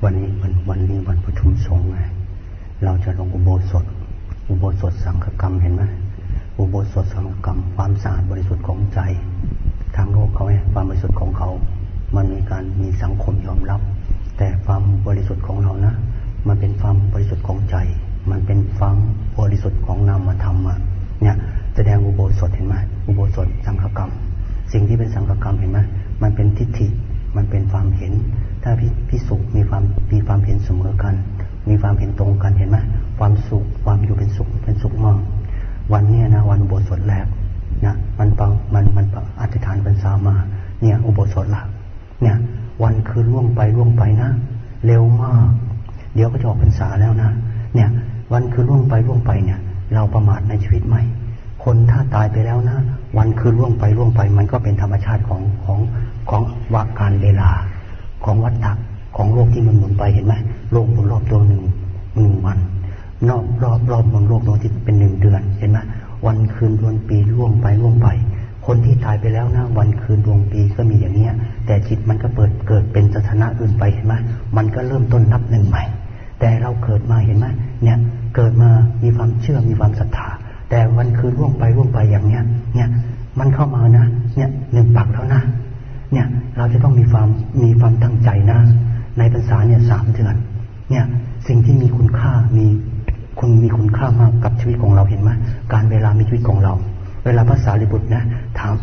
วันนี้วันประชุมสงฆ์ไงเราจะลงอุโบสถสังฆกรรมเห็นไหมอุโบสถสังฆกรรมความสะอาดบริสุทธิ์ของใจทางโลกเขาไงความบริสุทธิ์ของเขามันมีสังคมยอมรับแต่ความบริสุทธิ์ของเรานะมันเป็นความบริสุทธิ์ของใจมันเป็นความบริสุทธิ์ของนามธรรมเนี่ยแสดงอุโบสถเห็นไหมอุโบสถสังฆกรรมสิ่งที่เป็นสังฆกรรมเห็นไหมมันเป็นทิฏฐิมันเป็นความเห็นถ้าภิกษุมีความเห็นเสมอกันมีความเห็นตรงกันเห็นไหมความสุขความอยู่เป็นสุขมากวันนี้นะวันอุโบสถแรกนะมันอธิษฐานพรรษามาเนี่ยอุโบสถละเนี่ยวันคืนล่วงไปนะเร็วมากเดี๋ยวก็จะออกพรรษาแล้วนะเนี่ยวันคืนล่วงไปเนี่ยเราประมาทในชีวิตไหมคนถ้าตายไปแล้วนะวันคืนล่วงไปมันก็เป็นธรรมชาติของวาการเวลาของวัฏฏะของโลกที่มันหมุนไปเห็นไหมโลกหมุนรอบตัวหนึ่งวันนอกรอบหมุนโลกดวงอาทิตย์เป็น1 เดือนเห็นไหมวันคืนดวงปีล่วงไปคนที่ตายไปแล้วนะวันคืนดวงปีก็มีอย่างเนี้ยแต่จิตมันก็เกิดเป็นสถานะอื่นไปเห็นไหมมันก็เริ่มต้นนับหนึ่งใหม่แต่เราเกิดมาเห็นไหมเนี่ยเกิดมามีความเชื่อมีความศรัทธาแต่วันคืนล่วงไปอย่างเนี้ยเนี่ยมันเข้ามานะเนี่ย1 ปักแล้วนะเนี่ยเราจะต้องมีความตั้งใจนะในพรรษาเนี่ย3 เดือนเนี่ยสิ่งที่มีคุณค่ามีคุณค่ามากกับชีวิตของเราเห็นไหมการเวลามีชีวิตของเราเวลาภาษาลิบุตรนะถาม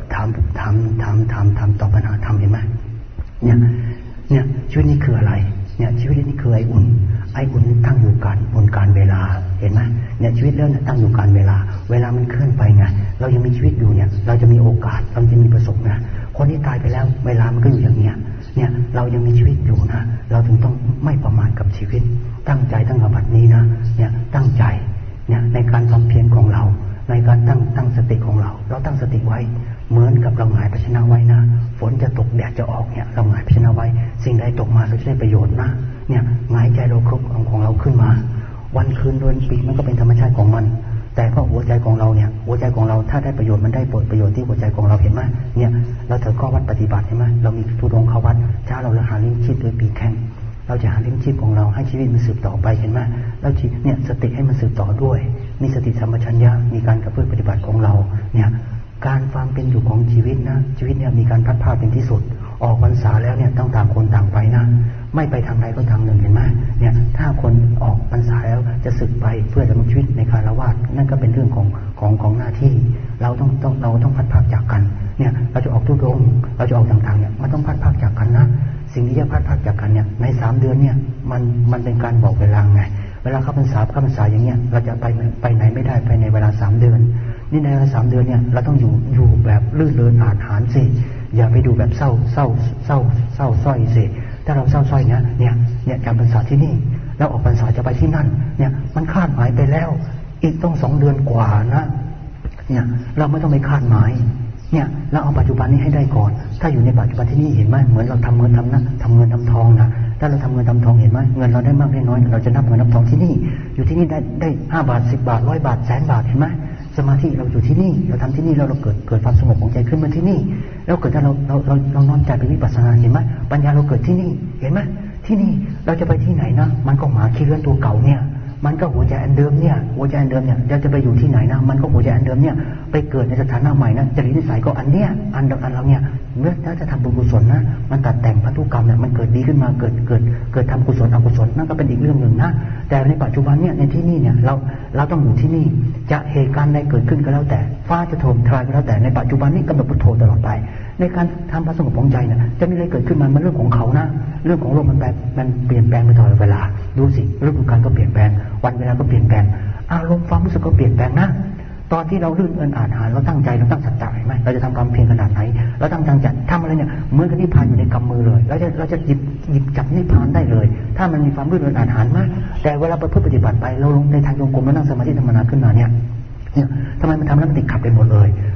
ตอบปัญหาธรรมเห็นไหมเนี่ยชีวิตนี้คืออะไรเนี่ยชีวิตนี้คือไออุ่นตั้งอยู่บนการเวลาเห็นไหมเนี่ยชีวิตเรื่องตั้งอยู่การเวลามันเคลื่อนไปไงเรายังมีชีวิตอยู่เนี่ยเราจะมีโอกาสเราจะมีประสบนะคนที่ตายไปแล้วเวลามันก็อยู่อย่างเนี้ยเนี่ยเรายังมีชีวิตอยู่นะเราถึงต้องไม่ประมาทกับชีวิตตั้งใจตั้งกับบัดนี้นะเนี่ยตั้งใจเนี่ยในการทำเพียรของเราในการตั้งสติของเราตั้งสติไว้เหมือนกับเราหงายภาชนะไว้นะฝนจะตกแดดจะออกเนี่ยเราหงายภาชนะไว้สิ่งใดตกมาเราจะได้ประโยชน์นะเนี่ยหงายใจเราครบของเราขึ้นมาวันคืนเดือนปีมันก็เป็นธรรมชาติของมันแต่ก็หัวใจของเราเนี่ยหัวใจของเราถ้าได้ประโยชน์มันได้ประโยชน์ที่หัวใจของเราเห็นไหมเนี่ยเราถือข้อวัดปฏิบัติเห็นไหมเรามีทุดงเข้าวัดเช้าเราหาเลี้ยงชีพโดยปีแข่งเราจะหาเลี้ยงชีพของเราให้ชีวิตมันสืบต่อไปเห็นไหมแล้วเนี่ยสติให้มันสืบต่อด้วยมีสติสัมปชัญญะมีการกระเพื่อมปฏิบัติของเราเนี่ยการความเป็นอยู่ของชีวิตนะชีวิตเนี่ยมีการพัดพาเป็นที่สุดออกพรรษาแล้วเนี่ยต้องต่างคนต่างไปนะไม่ไปทางใดก็ทางหนึ่งเห็นไหมเนี่ยถ้าคนออกพรรษาแล้วจะสึกไปเพื่อดำรงชีวิตในคฤหัสถ์นั่นก็เป็นเรื่องของหน้าที่เราต้องพัดพาจากกันเนี่ยเราจะออกทุดงเราจะออกต่างๆเนี่ยมันต้องพัดพาจากกันนะสิ่งที่จะพัดพาจากกันเนี่ยใน3 เดือนเนี่ยมันเป็นการบอกเวลาไงเวลาเข้าพรรษาอย่างเงี้ยเราจะไปไหนไม่ได้ภายในเวลา3 เดือนนี่ในเวลา3 เดือนเนี่ยเราต้องอยู่แบบลื่นเริงอาจหารสิอย่าไปดูแบบเศร้าส้อยสิถ้าเราเศร้าส้อยเนี่ยการพรรษาที่นี่แล้วออกพรรษาจะไปที่นั่นเนี่ยมันคาดหมายไปแล้วอีกต้อง2 เดือนกว่านะเนี่ยเราไม่ต้องไปคาดหมายเนี่ยเราเอาปัจจุบันนี้ให้ได้ก่อนถ้าอยู่ในปัจจุบันที่นี่เห็นไหมเหมือนเราทำเงินทำทองนะถ้าเราทำเงินทำทองเห็นไหมเงินเราได้มากได้น้อยเราจะนับเงินนับทองที่นี่อยู่ที่นี่ได้5 บาท10 บาท100 บาท100,000 บาทเห็นไหมสมาธิเราอยู่ที่นี่เราทำที่นี่เราเกิดความสงบของใจขึ้นมาที่นี่แล้วเกิดถ้าเราน้อมใจไปวิปัสสนาเห็นไหมปัญญาเราเกิดที่นี่เห็นไหมที่นี่เราจะไปที่ไหนนะมันก็หมาขี้เลื่อนตัวเก่าเนี่ยมันก็หัวใจอันเดิมเนี่ยเราจะไปอยู่ที่ไหนนะมันก็หัวใจอันเดิมเนี่ยไปเกิดในสถานะใหม่นะจริตนิสัยก็อันเนี้ยอันเราเนี่ยเมื่อถ้าจะทำบุญกุศลนะมันตัดแต่งพันธุกรรมเนี่ยมันเกิดดีขึ้นมาเกิดทำกุศลอกุศลนั่นก็เป็นอีกเรื่องหนึ่งนะแต่ในปัจจุบันเนี่ยในที่นี่เนี่ยเราต้องอยู่ที่นี่จะเหตุการณ์ใดเกิดขึ้นก็แล้วแต่ฟ้าจะโถมทลายก็แล้วแต่ในปัจจุบันนี้กำหนดพุทโธตลอดไปในการทำพระสงฆ์ของใจเนี่ยจะมีอะไรเกิดขึ้นมันเรื่องของเขานะเรื่องของโลกมันเปลี่ยนแปลงไปตลอดเวลาดูสิฤดูกาลก็เปลี่ยนแปลงวันเวลาก็เปลี่ยนแปลงอารมณ์ความรู้สึกก็เปลี่ยนแปลงนะตอนที่เราลื่นอาจหารเราตั้งใจเราตั้งสัจจะไหมเราจะทำความเพียรขนาดไหนเราตั้งใจทำอะไรเนี่ยเหมือนกับนิพพานอยู่ในกำมือเลยเราจะหยิบจับนิพพานได้เลยถ้ามันมีความลื่นอาจหารมากแต่เวลาประพฤติปฏิบัติไปเราลงในทางโยมกลมแล้วนั่งสมาธิธรรมนาขึ้นมาเนี่ยทำไมมันทำแล้วมันติดขัดไปหมดเลย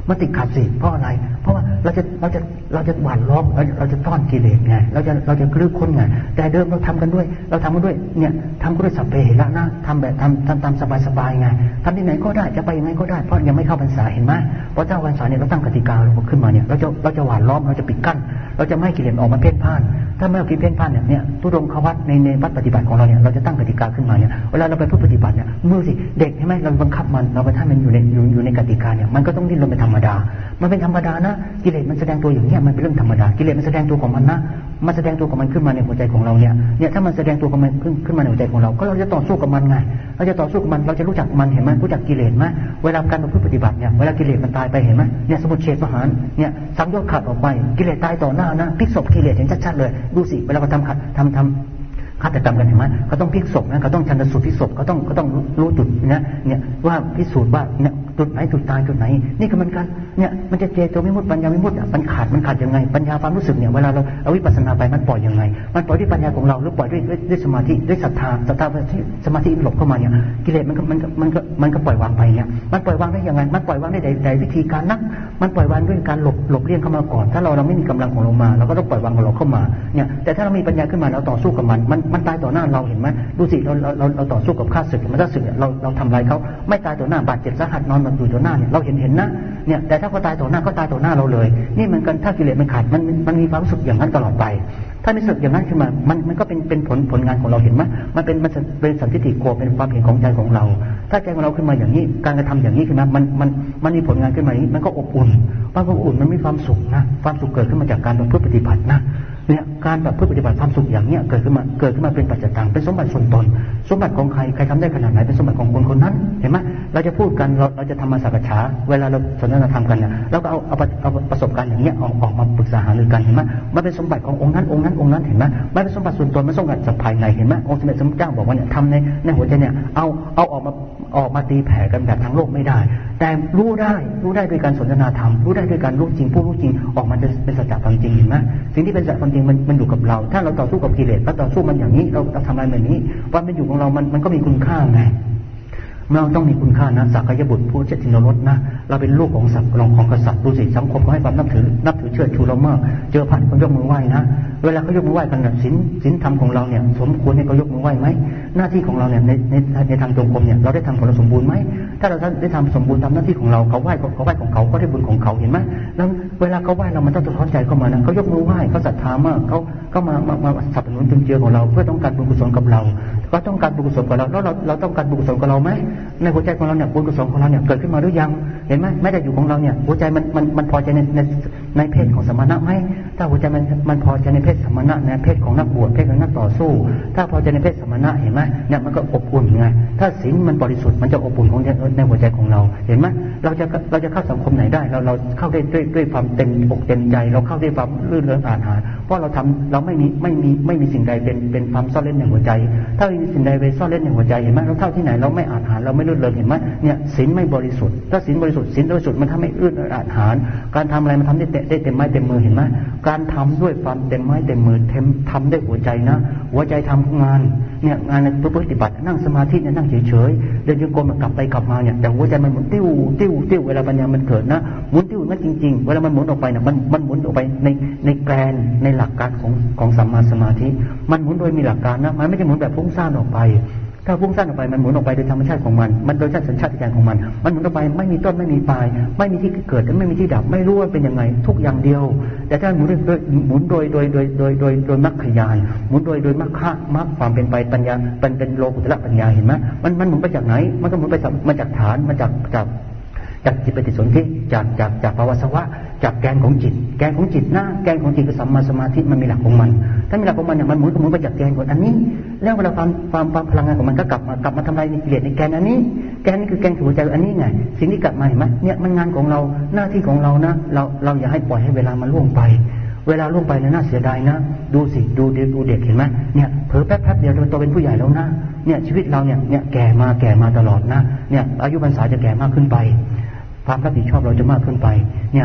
มันติดขัดสิเพราะอะไรเพราะว่าเราจะหว่านล้อมเราจะต้อนกิเลสไงเราจะกลือคนไงแต่เดิมเราทำกันด้วยเนี่ยทำก็ด้วยสัพเพเหระนะทำแบบทำตามสบายๆไงทำที่ไหนก็ได้จะไปยังไงก็ได้เพราะยังไม่เข้าพรรษาเห็นไหมพอเจ้าพรรษาเนี่ยเราตั้งกติกาเราขึ้นมาเนี่ยเราจะหว่านล้อมเราจะปิดกั้นเราจะไม่ให้กิเลสออกมาเพ่นพ่านถ้าไม่เอากิเลสเพ่นพ่านเนี่ยทุดงควัตในวัดปฏิบัติของเราเนี่ยเราจะตั้งกติกาขึ้นมาเนี่ยเวลาเราไปปฏิบัติเนี่ยมือสิเด็กใช่ไหมเราบังคับมันเราไปท่ามันอยู่ในกติกาเนี่ยมันก็ต้องดิ้นรนเป็นธรรมดามันเป็นธรรมดานะกิเลสมันแสดงตัวอย่างเงี้ยมันเป็นเรื่องธรรมดากิเลสมันแสดงตัวของมันนะมันแสดงตัวของมันขึ้นมาในหัวใจของเราเนี่ยถ้ามันแสดงตัวของมันขึ้นมาในหัวใจของเราก็เราจะต่อสู้กับมันไงเราจะต่อสู้กับมันเราจะรู้จักมันเห็นไหมรู้จักกิเลสไหมเวลาการประพฤติปฏิบัติเนี่ยเวลากิเลสมันตายไปเห็นไหมเนี่ยสมุทเฉทประหารเนี่ยสังโยชน์ขาดออกไปกิเลสตายต่อหน้านะพลิกศพกิเลสเห็นชัดๆเลยดูสิเวลาเราทำฆาตกรรมกันเห็นไหมเขาต้องพลิกศพนะเขาต้องชันสูตรพลิกศพเขาต้องรู้จุดเนี่ยว่าพิสูจน์ว่าเนี่ยจุดไหนจุดตายจุดไหนนี่คือมันการเนี่ยมันจะเจโตวิมุตติปัญญาวิมุตติมันขาดยังไงปัญญาความรู้สึกเนี่ยเวลาเราเอาวิปัสสนาไปมันปล่อยยังไงมันปล่อยด้วยปัญญาของเราหรือปล่อยด้วยสมาธิด้วยศรัทธาที่สมาธิหลบเข้ามาเนี่ยกิเลสมันก็ปล่อยวางไปเนี่ยมันปล่อยวางได้ยังไงมันปล่อยวางได้ใดวิธีการนักมันปล่อยวางด้วยการหลบเลี่ยงเข้ามาก่อนถ้าเราไม่มีกำลังของเรามาเราก็ต้องปล่อยวางของเราเข้ามาเนี่ยแต่ถ้าเรามีปัญญาขึ้นมาเราต่อสู้กับมันตายต่อหน้าเราเห็นไหมดูสิเราต่อสู้กับข้าศึกมันถ้าศึกเนี่ยเราทำลายเขาไม่ตายต่อหน้าบาดเจ็บสาหัสนอนอยู่ต่อหน้าเนี่ยเราเห็นนะเนี่ยแต่ถ้าเขาตายต่อหน้าก็ตายต่อหน้าเราเลยนี่มันกันถ้ากิเลสมันขาดมันมีความรู้สึกอย่างนั้นตลอดไปถ้ามีสึกอย่างนั้นขึ้นมามันก็เป็นผลงานของเราเห็นไหมมันเป็นสันติโกเป็นความเห็นของใจของเราถ้าใจของเราขึ้นมาอย่างนี้การกระทำอย่างนี้ขึ้นมามันมีผลงานขึ้นมาอย่างนี้มันก็อบอุ่นมันมีความสุขนะความสุขเกิดขึ้นมาจากการประพฤติปฏิบัตินะเนี่ยการประพฤติปฏิบัติความสุขอย่างเนี้ยเกิดขึ้นมาเป็นปัจจัยต่างเป็นสมบัติส่วนตนสมบัติของใครทำได้ขนาดไหนเป็นสมบัติของคนนั้นเห็นไหมเราจะพูดกันเราจะทำมาสักษาเวลาเราสนทนาธรรมกันเนี่ยเราก็เอาประสบการณ์อย่างเนี้ยออกมาปรึกษาหารือกันเห็นไหมมันเป็นสมบัติขององค์นั้นเห็นไหมมันเป็นสมบัติส่วนตนมันสมบัติจากภายในเห็นไหมองค์สมเด็จสมเด็จเจ้าบอกว่าเนี่ยทำในหัวใจเนี่ยเอาออกมาตีแผ่กันแบบทางโลกไม่ได้แต่รู้ได้ด้วยการสนทนาธรรมรู้ได้ด้วยการรู้จริงผู้รู้จริงออกมาจะเป็นสัจจะความจริงเห็นไหมสิ่งที่เป็นสัจจะความจริงมันอยู่กับเราถ้าเราต่อสู้กับกิเลสเราต่อสู้มันอย่างนี้เราทำอะไรแบบนี้ความเป็นอยู่ของเรามันก็มีคุณค่าไงเราต้องมีคุณค่านะสักกายบุตรผู้เจตินรสนะเราเป็นลูกของสัตว์ของกษัตริย์ดูสิสังคมเขาให้ความนับถือเชิดชูเรามากเจอพระคนยกมือไหว้นะเวลาเขายกมือไหว้กันเนี่ยศีลธรรมของเราเนี่ยสมควรให้เขายกมือไหว้ไหมหน้าที่ของเราเนี่ยในทางจงกรมเนี่ยเราได้ทำผลสมบูรณ์ไหมถ้าเราได้ทำสมบูรณ์ตามหน้าที่ของเราเขาไหว้ของเขาก็ได้บุญของเขาเห็นไหมแล้วเวลาเขาไหว้เรามันต้องสะท้อนใจเข้ามานะเขายกมือไหว้เขาศรัทธามากเขามาสนับสนุนจุนเจือของเราเพื่อต้องการบุญกุศลกับเราก็ต้องการบุญกุศลกับเราแล้วเราต้องการบุญกุศลกับเราไหมในหัวใจของเราเนี่ยบุญกุศลของเราเนี่ยเกิดขึ้นมาหรือยังเห็นไหมแม้แต่อยู่ของเราเนี่ยหัวใจมันพอใจในเพศของสมณะไหมถ้าหัวใจมันพอใจในเพศสมณะในเพศของนักบวชเพศของนักต่อสู้ถ้าพอใจในเพศสมณะเห็นไหมเนี่ยมันก็อบอุ่นไงถ้าศีลมันบริสุทธิ์มันจะอบอุ่นของในหัวใจของเราเห็นไหมเราจะเข้าสังคมไหนได้เราเข้าได้ด้วยความเต็มอกเต็มใจเราเข้าด้วยความลื่นเริงอาถรรพ์เพราะเราไม่มีสิ่งใดเป็นความซ่อนเร้นในหัวใจถ้ามีสิ่งใดไปซ่อนเร้นในหัวใจเห็นไหมเราเข้าที่ไหนเราไม่อาถรรพ์เราไม่ลื่นเริงเห็นไหมเนี่ยศีลไม่บริสุทธิ์ถ้าศีลบริสุทธิ์มันทำให้ลื่นอาถรรพ์การทำอะไรมันทำได้เต็มไม้เต็มมือเห็นไหมการทำด้วยความเต็มไม้เต็มมือทำด้วยหัวใจนะหัวใจทำงานเนี่ยงานในปฏิบัตินั่งสมาธิเนี่ยนั่งเฉยๆเดินโยกกลับไปกลับมาเนี่ยแต่หัวใจมันหมุนติ้วเวลาปัญญามันเกิดนะหมุนติ้วนั่นจริงๆเวลามันหมุนออกไปเนี่ยมันหมุนออกไปในแกนในหลักการของสัมมาสมาธิมันหมุนโดยมีหลักการนะมันไม่ใช่หมุนแบบฟุ้งซ่านออกไปถ้าฟุ้งซ่านออกไปมันหมุนออกไปโดยธรรมชาติของมันโดยสัญชาตญาณของมันหมุนออกไปไม่มีต้นไม่มีปลายไม่มีที่เกิดและไม่มีที่ดับไม่รู้ว่าเป็นยังไงทุกอย่างเดียวแต่ถ้าหมุนโดยมรรคญาณหมุนโดยมรรความเป็นไปปัญญาเป็นโลกุตระปัญญาเห็นไหมมันหมุนไปจากไหนมันก็หมุนไปมาจากฐานมาจากจิตปฏิสนธิจากภาวะสวะจากแกนของจิตนะแกนของจิตคือสัมมาสมาธิมันมีหลักของมันถ้ามีหลักของมันเนี่ยมันหมุนไปจากแกนของอันนี้แล้วเวลาความพลังงานของมันก็กลับมาทำลายกิเลสในแกนอันนี้แกนนี้คือแกนหัวใจอันนี้ไงสิ่งที่กลับมาเห็นไหมเนี่ยมันงานของเราหน้าที่ของเรานะเราอย่าให้ปล่อยให้เวลามันล่วงไปเวลาล่วงไปเนี่ยน่าเสียดายนะดูสิดูเด็กเห็นไหมเนี่ยเผลอแป๊บเดียวโตเป็นผู้ใหญ่แล้วนะเนี่ยชีวิตเราเนี่ยแก่มาตลอดนะเนี่ยอายุพรรษาจะแก่มากขึ้นไปความรับผิดชอบเราจะมากขึ้นไปเนี่ย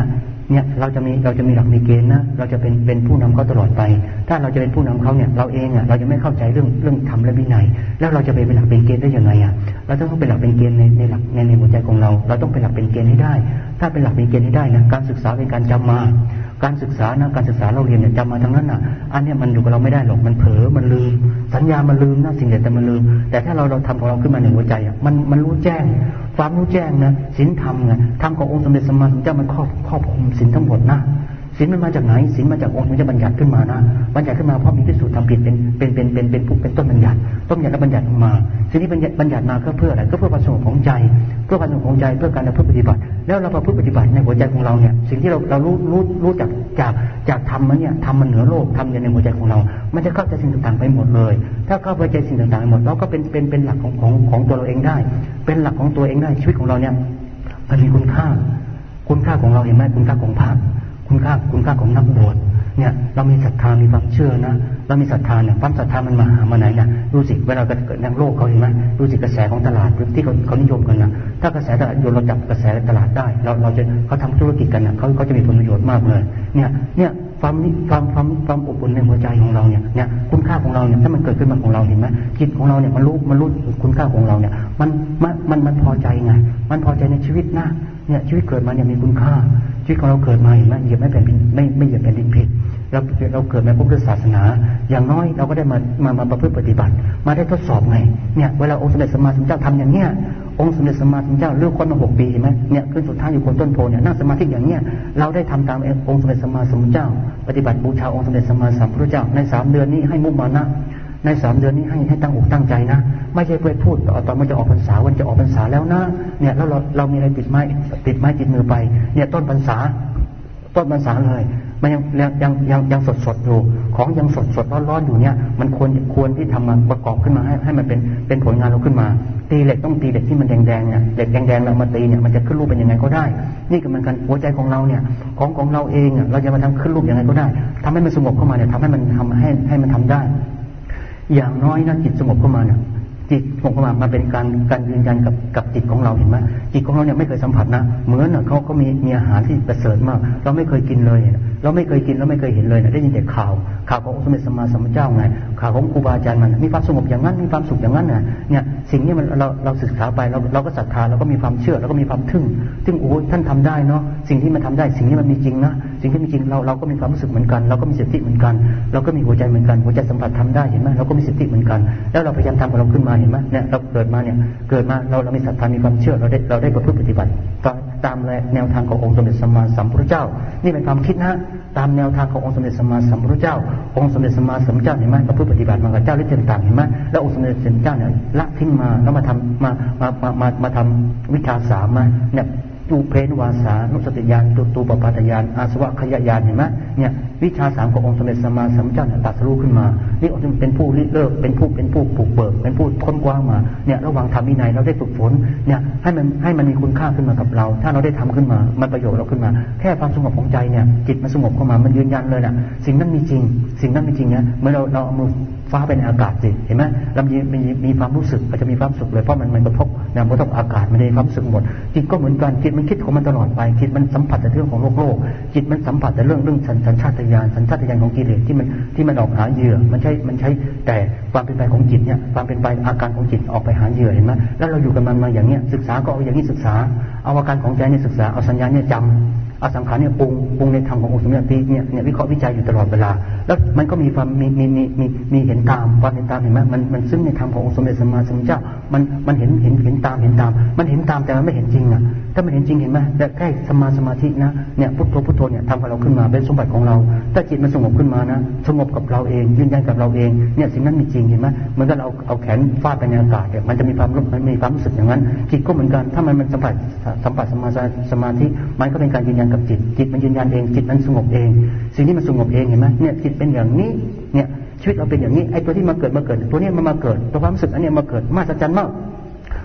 เนี่ยเราจะมีหลักมีเกณฑ์นะเราจะเป็นผู้นำเขาตลอดไปถ้าเราจะเป็นผู้นำเขาเนี่ยเราเองเราจะไม่เข้าใจเรื่องธรรมและวินัยแล้วเราจะเป็นหลักเป็นเกณฑ์ได้ยังไงเราต้องเป็นหลักเป็นเกณฑ์ในหลักในหัวใจของเราต้องเป็นหลักเป็นเกณฑ์ให้ได้ถ้าเป็นหลักเป็นเกณฑ์ให้ได้นะการศึกษาเป็นการจำมาการศึกษานะการศึกษาเราเรียนเนี่ยจำมาทั้งนั้นอันนี้มันอยู่กับเราไม่ได้หรอกมันเผลอมันลืมสัญญามันลืมนะสิ่งใดแต่มันลืมแต่ถ้าเราทำของเราขึ้นมาในหัวใจมันรู้แจ้งความรู้แจ้งนะศีลธรรมไงธรรมขององค์สมเด็จสัมมาสัมพุทธเจ้ามันครอบคลุมศีลทั้งหมดนะศีลมันมาจากไหนศีลมาจากองค์ที่จะบัญญัติขึ้นมานะบัญญัติขึ้นมาเพราะมีภิกษุทำผิดเป็นผู้เป็นต้นบัญญัติและบัญญัติมาสิ่งที่บัญญัติมาก็เพื่ออะไรก็เพื่อประสงค์ของใจเพื่อประสงค์ของใจเพื่อการประพฤติปฏิบัติแล้วเราประพฤติปฏิบัติในหัวใจของเราเนี่ยสิ่งที่เรารู้จากธรรมมันเนี่ยธรรมมันเหนือโลกธรรมในหัวใจของเรามันจะเข้าใจสิ่งต่างๆไปหมดเลยถ้าเข้าใจสิ่งต่างๆหมดเราก็เป็นหลักของตัวเราเองได้เป็นหลักของตัวเองได้ชีวิตของเราเนี่ยมันมีคุณค่าของเราเห็นไหมคุณค่าของพระคุณค่าของนักบวชเนี่ยเรามีศรัทธามีความเชื่อนะเรามีศรัทธาเนี่ยความศรัทธามันมาไหนเนี่ยดูสิเวลาเกิดในโลกเขาเห็นไหมดูสิกระแสของตลาดที่เขานิยมกันนะถ้ากระแสตลาดโยนเราจับกระแสตลาดได้เขาทำธุรกิจกันนะเขาจะมีผลประโยชน์มากเลยเนี่ยความอบอุ่นในหัวใจของเราเนี่ยคุณค่าของเราเนี่ยถ้ามันเกิดขึ้นมาของเราเห็นไหมจิตของเราเนี่ยมันรู้คุณค่าของเราเนี่ยมันพอใจไงมันพอใจในชีวิตนะเนี่ยชีวิตเกิดมาเนี่ยมีคุณค่าชีวิตของเราเกิดมาเห็นไหมเหยียบไม่เหยียบแผ่นดินผิดเราเกิดมาพบด้วยศาสนาอย่างน้อยเราก็ได้มาประพฤติปฏิบัติมาได้ทดสอบไงเนี่ยเวลาองค์สมเด็จสัมมาสัมพุทธเจ้าทำอย่างเนี้ยองค์สมเด็จสัมมาสัมพุทธเจ้าเลือกคนมา6 ปีเห็นไหมเนี่ยขึ้นสุดท้ายอยู่คนต้นโพเนี่ยนั่งสมาธิอย่างเนี้ยเราได้ทำตามองค์สมเด็จสัมมาสัมพุทธเจ้าปฏิบัติบูชาองค์สมเด็จสัมมาสัมพุทธเจ้าใน3 เดือนนี้ให้มุมานะใน3 เดือนนี้ให้ตั้งอกตั้งใจนะไม่ใช่ไปพูดตอนมันจะออกพรรษาวันจะออกพรรษาแล้วนะเนี่ยแล้วเรามีอะไรติดไม้ติดมือไปเนี่ยต้นพรรษาเลยมันยังสดอยู่ของยังสดร้อนอยู่เนี่ยมันควรที่ทำมาประกอบขึ้นมาให้มันเป็นผลงานเราขึ้นมาตีเหล็กต้องตีเหล็กที่มันแดงเนี่ยเหล็กแดงเรามาตีเนี่ยมันจะขึ้นรูปเป็นยังไงก็ได้นี่ก็เหมือนกันหัวใจของเราเนี่ยของเราเองเราจะมาทำขึ้นรูปยังไงก็ได้ทำให้มันสงบเข้ามาเนี่ยทำให้มันให้มันทำได้อย่างน้อยนะจิตสงบเข้ามาเนี่ยจิตสงบเข้ามาเป็นการยืนยันกับจิตของเราเห็นไหมจิตของเราเนี่ยไม่เคยสัมผัสนะเหมือนเขามีอาหารที่ประเสริฐมากเราไม่เคยกินเลยเราไม่เคยกินเราไม่เคยเห็นเลยได้ยินแต่ข่าวขององค์สมเด็จสัมมาสัมพุทธเจ้าไงข่าวของครูบาอาจารย์มันมีความสงบอย่างนั้นมีความสุขอย่างนั้นเนี่ยสิ่งนี้มันเราศึกษาไปเราก็ศรัทธาเราก็มีความเชื่อเราก็มีความทึ่งโอ้ท่านทำได้เนาะสิ่งที่มันทำได้สิ่งนี้มันมีจริงนะสิ่งที่มีจริงเราก็มีความรู้สึกเหมือนกันเราก็มีสติเหมือนกันเราก็มีหัวใจเหมือนกันหัวใจสัมผัสทำได้เห็นไหมเราก็มีสติเหมือนกันแล้วเราพยายามทำของเราขึ้นมาเห็นไหมเนี่ยเราเกิดมาเรามีศรัทธามีความเชื่อเราได้ประพฤติปฏิบัติตามแนวทางขององค์สมเด็จสัมมาสัมพุทธเจ้านี่เป็นความคิดนะตามแนวทางขององค์สมเด็จสัมมาสัมพุทธเจ้าองค์สมเด็จสัมมาสัมพุทธเจ้าเห็นไหมประพฤติปฏิบัติมากับเจ้าฤทธิ์ต่างๆเห็นไหมแล้วองค์สมเด็จสัมมาสัมพุทธเจ้าเนี่ยละทิ้งมาแล้วมาทำวิชา3มาเนี่ยตูเพนวาสานุสติญาณตูปปาตญาณอาสวะขยญาณเห็นไหมเนี่ยวิชา3ขององค์สมเด็จสัมมาสัมพุทธเจ้าตรัสรู้ขึ้นมานี่องค์เป็นผู้ริเริ่มเป็นผู้ปลูกเบิกเป็นผู้ค้นคว้ามาเนี่ยระหว่างทำวินัยเราได้ฝึกฝนเนี่ยให้มันมีคุณค่าขึ้นมากับเราถ้าเราได้ทำขึ้นมามันประโยชน์เราขึ้นมาแค่ความสงบของใจเนี่ยจิตมันสงบเข้ามามันยืนยันเลยนะสิ่งนั้นมีจริงนะเมื่อเราเอามือฟ้าเป็นอากาศสิเห็นไหมเรามีความรู้สึกอาจจะมีความสุขเลยเพราะมันกระทบอากาศมันได้ความรู้สึกหมดจิตก็เหมือนกันจิตมันคิดของมันตลอดไปจิตมันสัมผัสแต่เรื่องของโลกจิตมันสัมผัสแต่เรื่องสัญชาตญาณของกิเลสที่มันออกหาเหยื่อมันใช้แต่ความเป็นไปของจิตเนี่ยความเป็นไปอาการของจิตออกไปหาเหยื่อเห็นไหมแล้วเราอยู่กับมันมาอย่างเนี้ยศึกษาก็เอาอย่างนี้ศึกษาเอาอาการของใจเนี่ยศึกษาเอาสัญญาเนี่ยจำเอาสังขารเนี่ยปรุงในธรรมขององค์สมเด็จเนี่ยวิเคราะห์วิจัยอยู่ตลอดเวลาแล้วมันก็มีความมีเห็นตามความเห็นตามเห็นไหมมันซึ่งในธรรมขององค์สมเด็จสัมมาสัมพุทธเจ้ามันเห็นตามมันเห็นตามแต่มันไม่เห็นจริงอ่ะถ้ามันเห็นจริงเห็นไหมแต่แค่สมาธินะเนี่ยพุทโธเนี่ยทำกับเราขึ้นมาเป็นสมบัติของเราถ้าจิตมันสงบขึ้นมานะสงบกับเราเองยืนยันกับเราเองเนี่ยสิ่งนั้นมีจริงเห็นไหมเหมือนกับเราเอาแขนฟาดไปในอากาศเนี่ยมันจะมีความรู้สึกอย่างนั้นจิตก็เหมือนกันถ้ามันสัมผัสสมาธิมันก็เป็นการยืนยันกับจิตมันยืนยันเองจิตมันสงบเองสิ่งนี้มันสงบเองเห็นไหมเนี่ยจิตเป็นอย่างนี้เนี่ยชีวิตเราเป็นอย่างนี้ไอ้ตัวที่มาเกิดตัวนี้มันมาเกิดตัวความรู้สึกอันนี้มาเกิดมหัศจรรย์มาก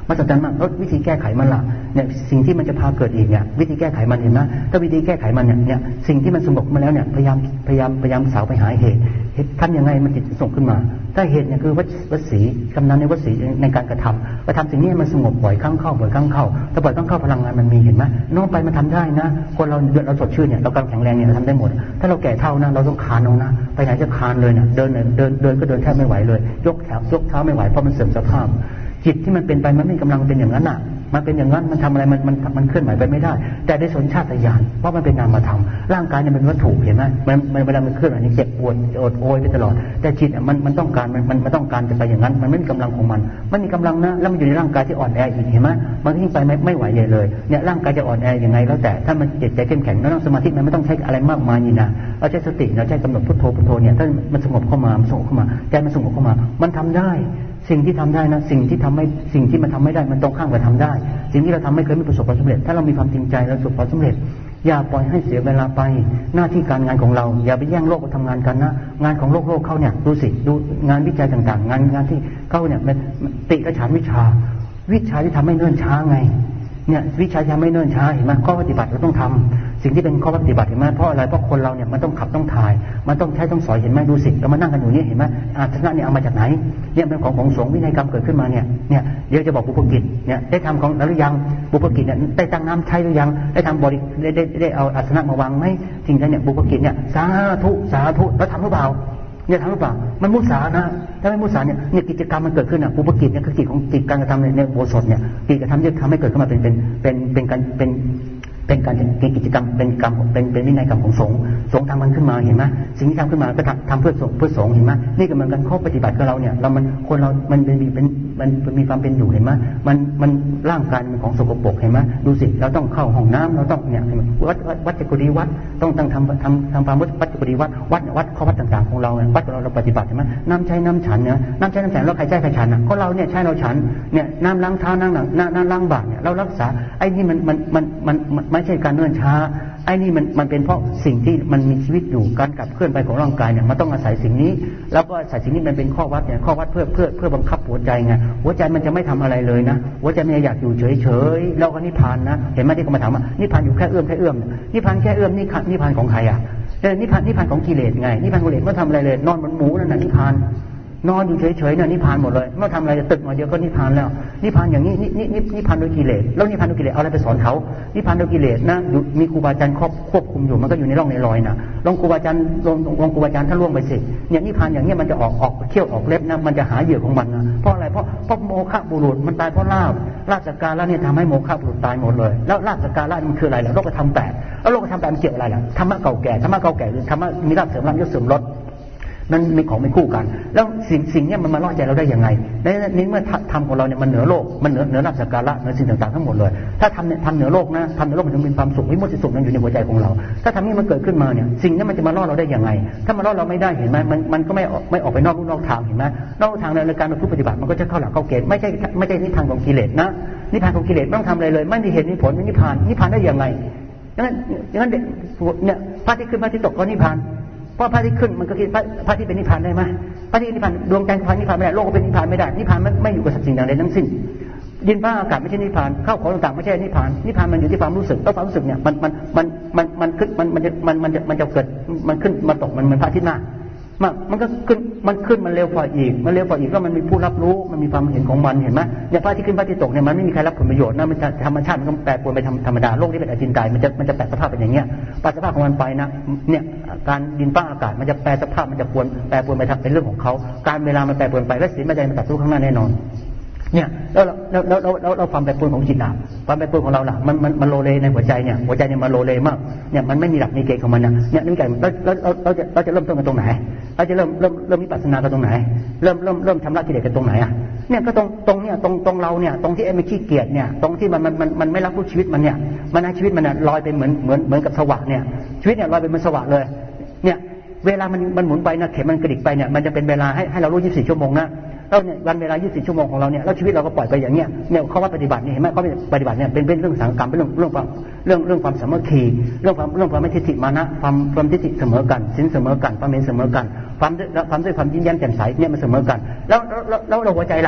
มหัศจรรย์มากแล้ววิธีแก้ไขมันล่ะเนี่ยสิ่งที่มันจะพาเกิดอีกเนี่ยวิธีแก้ไขมันเห็นไหมถ้าวิธีแก้ไขมันเนี่ยสิ่งที่มันสงบมาแล้วเนี่ยพยายามสาวไปหาเหตุทำยังไงมันจะส่งขึ้นมาถ้าเหตุเนี่ยคือวสีกำนันในวสีในการกระทำสิ่งนี้มันสงบบ่อยครั้งเข้าถ้าบ่อยครั้งเข้าพลังงานมันมีเห็นไหมน้องไปมันทำได้นะคนเราสดชื่นเนี่ยเรากำลังแข็งแรงเนี่ยทำได้หมดถ้าเราแก่เท่านะเราต้องคานเอานะไปไหนจะคานเลยเนี่ยเดินก็เดินแทบไม่ไหวเลยยกเท้าไม่ไหวเพราะมันเสื่อมสภาพจิตที่มันเป็นไปมันไม่กำลังเป็นอย่างนั้นน่ะมันเป็นอย่างนั้นมันทำอะไรมันเคลื่อนไหวไปไม่ได้แต่ได้สัญชาตญาณเพราะมันเป็นนามธรรมร่างกายเนี่ยเป็นวัตถุเห็นไหมมันเวลามันเคลื่อนไหวนี่เจ็บปวดอดโอยไปตลอดแต่จิตมันต้องการมันต้องการจะไปอย่างนั้นมันไม่มีกำลังของมันมีกำลังนะแล้วมันอยู่ในร่างกายที่อ่อนแออีกเห็นไหมมันยิ่งไปไม่ไหวใหญ่เลยเนี่ยร่างกายจะอ่อนแอยังไงแล้วแต่ถ้ามันจิตใจเข้มแข็งแล้วสมาธิมันไม่ต้องใช้อะไรมากมายนี่นะเราใช้สติเราใช้กำหนดพุทโธเนี่ยถ้ามันสงบเข้ามาใจมันสงบเข้ามามันทำได้สิ่งที่ทำได้นะสิ่งที่มันทำไม่ได้มันตรงข้ามกับทำได้สิ่งที่เราทำไม่เคยมีประสบความสำเร็จถ้าเรามีความจริงใจเราประสบความสำเร็จอย่าปล่อยให้เสียเวลาไปหน้าที่การงานของเราอย่าไปแย่งโลกมาทำงานกันนะงานของโลกเขาเนี่ยดูงานวิจัยต่างๆงานที่เขาเนี่ยติกระฉานวิชาที่ทำให้เนิ่นช้าไงเนี่ยวิชาที่ทำให้เนิ่นช้าเห็นไหมข้อปฏิบัติเราต้องทำสิ่งที่เป็นข้อปฏิบัติเห็นไหมเพราะอะไรเพราะคนเราเนี่ยมันต้องขับต้องถ่ายมันต้องใช้ต้องสอยเห็นไหมดูสิเรามานั่งกันอยู่นี่เห็นไหมอาสนะเนี่ยเอามาจากไหนเนี่ยเป็นของสงฆ์วินัยกรรมเกิดขึ้นมาเนี่ยเดี๋ยวจะบอกบุพกิจเนี่ยได้ทำของหรือยังบุพกิจเนี่ยได้ตั้งน้ำใช้หรือยังได้ทำบริได้เอาอาสนะมาวางไหมสิ่งนั้นเนี่ยบุพกิจเนี่ยสาธุแล้วทำหรือเปล่าเนี่ยทำหรือเปล่ามันมุสานะถ้าไม่มุสาเนี่ยกิจกรรมมันเกิดขึ้นบุพกิจเนี่ยคือกิจของกิจการกระทำในโบสถเนี่ยกิจกระทำที่ทำให้เกิดขึ้นมาเป็นการกิจกรรมเป็นกรรมเป็นวินัยกรรมของสงฆ์ทำมันขึ้นมาเห็นไหมสิ่งที่ทำขึ้นมาก็ทำเพื่อสงฆ์เห็นไหมนี่ก็เหมือนกันข้อปฏิบัติกับเราเนี่ยคนเรามันมีความเป็นอยู่เห็นไหมมันร่างกายมันของสกปรกเห็นไหมดูสิเราต้องเข้าห้องน้ำเราต้องเนี่ยวัดจักรีวัดต้องทำความวัดจักรีวัดข้อวัดต่างๆของเราวัดเราปฏิบัติเห็นไหมน้ำใช้น้ำฉันเนี่ยน้ำใช้น้ำฉันแล้วใครใช้ใครฉันก็เราเนี่ยใช้เราฉันเนี่ยน้ำล้างเท้าน้ำล้างบาตรเนี่ยเรารักษาไอ้นี่มันไม่ใช่การเนิ่นช้าไอ้นี่มันเป็นเพราะสิ่งที่มันมีชีวิตอยู่การขับเคลื่อนไปของร่างกายเนี่ยมันต้องอาศัยสิ่งนี้แล้วก็อาศัยสิ่งนี้มันเป็นข้อวัดเนี่ยข้อวัดเพื่อบังคับหัวใจไงหัวใจมันจะไม่ทำอะไรเลยนะหัวใจมันอยากอยู่เฉยๆแล้วก็นิพพานนะเห็นไหมที่เขามาถามว่านิพพานอยู่แค่เอื้อมนิพพานแค่เอื้อมนิพพานของใครอ่ะนิพพานของกิเลสไงนิพพานของกิเลสไม่ทำอะไรเลยนอนเหมือนหมูนั่นน่ะนิพพานนอนอยู่เฉยๆเนี่ยนิพพานหมดเลยไม่ทำอะไรจะตึกมาเดียวก็นิพพานแล้วนิพพานอย่างนี้นิพพานโดยกิเลสแล้วนิพพานโดยกิเลสเอาอะไรไปสอนเขานิพพานโดยกิเลสนะมีครูบาอาจารย์ควบคุมอยู่มันก็อยู่ในร่องในรอยนะลองครูบาอาจารย์ลองครูบาอาจารย์ถ้าล่วงไปสิเนี่ยนิพพานอย่างนี้มันจะออกเขี้ยวออกเล็บนะมันจะหาเหยื่อของมันนะเพราะอะไรเพราะโมฆะบุรุษมันตายเพราะลาภสักการะเนี่ยทำให้โมฆะบุรุษตายหมดเลยแล้วลาภสักการะมันคืออะไรล่ะโลกธรรม8แล้วโลกธรรม8มันเกี่ยวอะไรล่ะธรรมะเก่าแก่หรือธรรมะมีลาภเสริมลาภยศเสริมลดมันมีของไม่คู่กันแล้วสิ่งนี้มันมาล่อใจเราได้ยังไงในเมื่อทำของเราเนี่ยมันเหนือโลกมันเหนือลาภสักการะเหนือสิ่งต่างๆทั้งหมดเลยถ้าทำเหนือโลกนะทำเหนือโลกมันจะมีความสุขวิมุตติสุขนั้นอยู่ในหัวใจของเราถ้าทำนี้มันเกิดขึ้นมาเนี่ยสิ่งนี้มันจะมาล่อเราได้ยังไงถ้ามาล่อเราไม่ได้เห็นไหมมันก็ไม่ออกไปนอกทางเห็นไหมนอกทางในการปฏิบัติมันก็จะเข้าหลักเข้าเกณฑ์ไม่ใช่นิพพานของกิเลสนะนิพพานของกิเลสไม่ต้องทำอะไรเลยไม่มีเหตุมีผลนิพพานได้ยังไงอย่างนั้นเนี่ยพระที่ขึ้นพระที่ตกก็นิพพานเพราะพระที่ขึ้นมันก็คือพระที่เป็นนิพพานได้ไหมพระที่นิพพานดวงใจพระนิพพานไม่ได้โลกก็เป็นนิพพานไม่ได้นิพพานไม่อยู่กับสิ่งใดทั้งสิ้นดินฟ้าอากาศไม่ใช่นิพพานข้าวของต่างๆไม่ใช่นิพพานมันอยู่ที่ความรู้สึกแล้วความรู้สึกเนี่ยมันขึ้นมันจะเกิดมันขึ้นมาตกมันเหมือนพระอาทิตย์หน้ามันก็ขึ้นมันเร็วกว่าอีกแล้วมันมีผู้รับรู้มันมีความเห็นของมันเห็นไหมอย่างพระที่ขึ้นพระที่ตกเนี่ยมันไม่มีใครรับผลประโยชน์นะมันธรรมชาติมันก็แปรปรวนไปธรรมดาโลกที่เป็นอจินไตยมันจะแปรสภาพเป็นอย่างเงี้ยแปรสภาพของมันไปนะเนี่ยการดินฟ้าอากาศมันจะแปรสภาพมันจะแปรปรวนไปทำเป็นเรื่องของเขาการเวลามันแปรปรวนไปและศีลไม่ได้มันตัดสู้ข้างหน้าแน่นอนเนี่ยเราความแปรปรวนของจิตล่ะความแปรปรวนของเราล่ะมันโลเลในหัวใจเนี่ยมันโลเลมากเนี่ยมันไม่มีหลักมีเกณฑ์ของมันนะเนี่ยนี่ไงเราจะเริ่มต้นกันตรงไหนเราจะเริ่มวิปัสสนากันตรงไหนเริ่มชำระกิเลสกันตรงไหนอ่ะเนี่ยก็ตรงเนี่ยตรงเราเนี่ยตรงที่ไม่ขี้เกียจเนี่ยตรงที่มันไม่รักรู้ชีวิตมันเนี่ยมันให้ชีวิตมันลอยไปเหมือนกับสว่างเนี่ยชีวิตเนี่ยลอยไปเหมือนสว่างเลยเนี่ยเวลามันหมุนไปนะเข็มมันกระดิกไปเนี่ยมันจะเป็นเวลาให้เรารู้24ชั่วโมงนะแล้วเนี่ยวันเวลา24ชั่วโมงของเราเนี่ยแล้วชีวิตเราก็ปล่อยไปอย่างเงี้ยเนี่ยเขาว่าปฏิบัตินี่เห็นไหมเขาปฏิบัติเนี่ยเป็นเรื่องสังกรรมเป็นเรื่องความสามัคคีเรื่องความไม่ทิฏฐิมานะความทิฏฐิเสมอกันศีลเสมอกันความเห็นเสมอกันความด้วยความยิ้มแย้มแจ่มใสเนี่ยมันเสมอกันแล้วเราหัวใจล่ะ